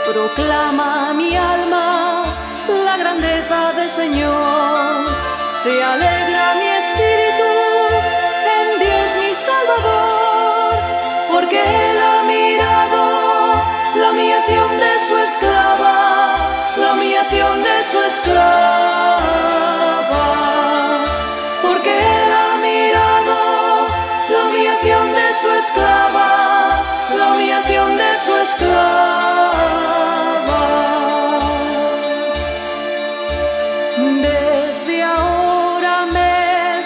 Proclama mi alma la grandeza del Señor. Se alegra mi espíritu en Dios mi Salvador, porque Él ha mirado la humillación de su esclava, la humillación de su esclava, porque Él ha mirado la humillación de su esclava, la humillación de su esclava. Desde ahora me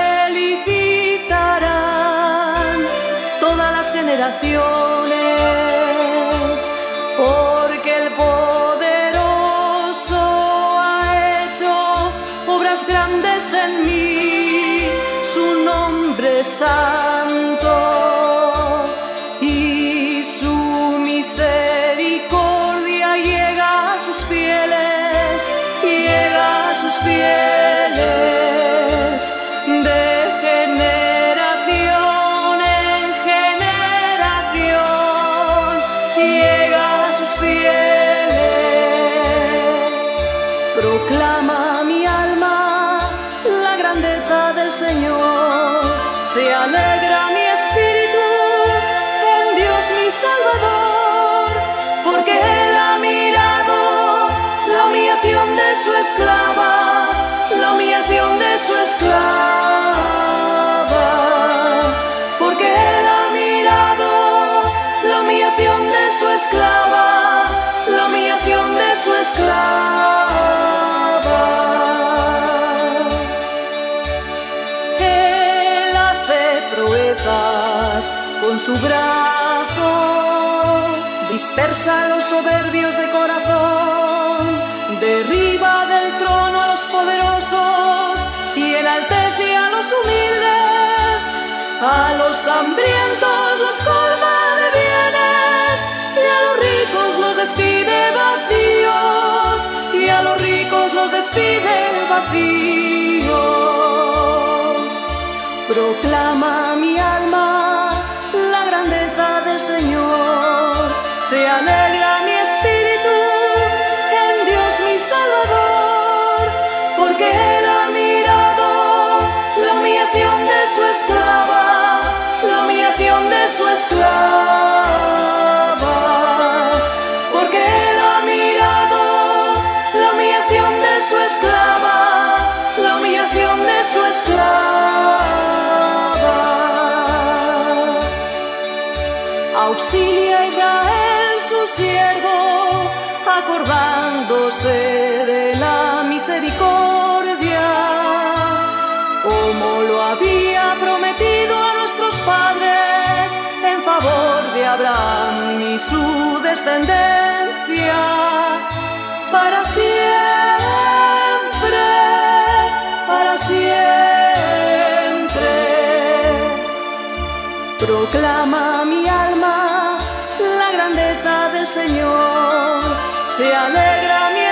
felicitarán todas las generaciones, porque el poderoso ha hecho obras grandes en mí, su nombre es santo y su misericordia llega a sus fieles, llega a sus fieles, de generación en generación, llega a sus fieles. Proclama mi alma la grandeza del Señor, se alegra mi espíritu en Dios mi Salvador, porque Él ha mirado la humillación de su esclava, la humillación de su esclava, porque Él ha mirado la humillación de su esclava, la humillación de su esclava. Él hace proezas con su brazo, dispersa a los soberbios de corazón, derriba del trono a los poderosos y enaltece a los humildes. A los hambrientos los colma de bienes y a los ricos los despide vacíos, y a los ricos los despide vacíos. Proclama mi alma la grandeza del Señor, se alegra mi espíritu en Dios mi Salvador, porque Él ha mirado la humillación de su esclava, la humillación de su esclava, porque Él ha mirado la humillación de su esclava, la humillación de su esclava. Auxilia a Israel su siervo, acordándose de la misericordia, como lo había prometido a nuestros padres, en favor de Abraham y su descendencia, para siempre, para siempre. Proclama mi alma la grandeza del Señor, se alegra mi